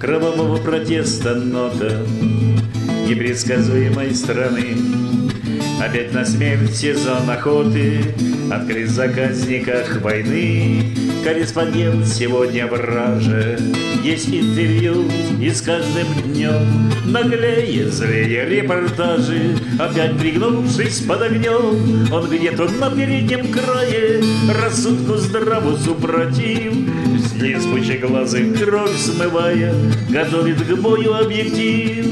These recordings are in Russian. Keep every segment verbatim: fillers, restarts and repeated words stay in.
кровавого протеста нота непредсказуемой страны. Опять на смерть сезон охоты, открыт в заказниках войны. Корреспондент сегодня враже, есть интервью, и с каждым днем наглее, злее репортажи. Опять пригнувшись под огнем, он где-то на переднем крае, рассудку здраво супротив, вниз пучеглазых кровь смывая, готовит к бою объектив.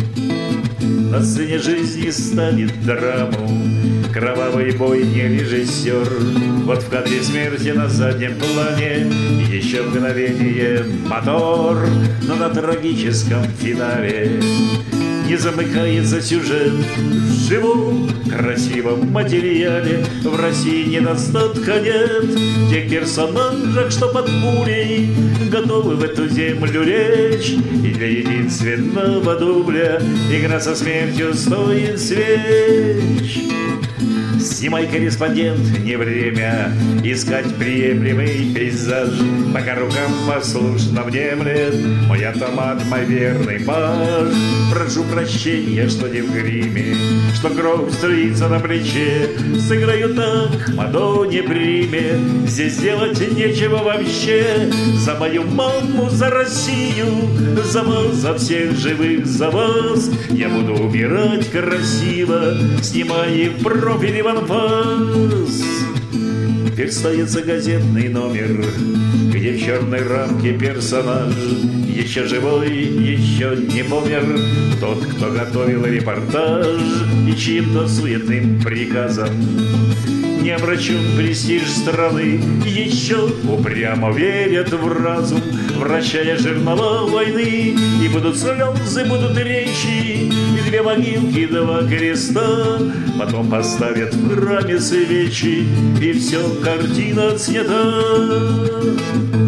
На сцене жизни ставит драму кровавый бой не режиссер. Вот в кадре смерти на заднем плане еще мгновение мотор, но на трагическом финале не замыкается сюжет в живом, красивом материале. В России недостатка нет тех персонажек, что под пулей готовы в эту землю лечь. И для единственного дубля игра со смертью стоит свеч. Снимай, корреспондент, не время искать приемлемый пейзаж, пока рукам послушно внемлет мой автомат, мой верный паж. Прошу прощения, что не в гриме, что кровь струится на плече. Сыграю так, Мадонне приме, здесь делать нечего вообще. За мою маму, за Россию, за вас, за всех живых, за вас я буду умирать красиво, снимая в профиль анфас. Верстается газетный номер, где в черной рамке персонаж еще живой, еще не помер тот, кто готовил репортаж, и чьим-то суетным приказом не обращен престиж страны. Еще упрямо верят в разум, вращая жернова войны. И будут слезы, будут речи, и две могилки, два креста. Потом поставят в храме свечи, и все, картина снята.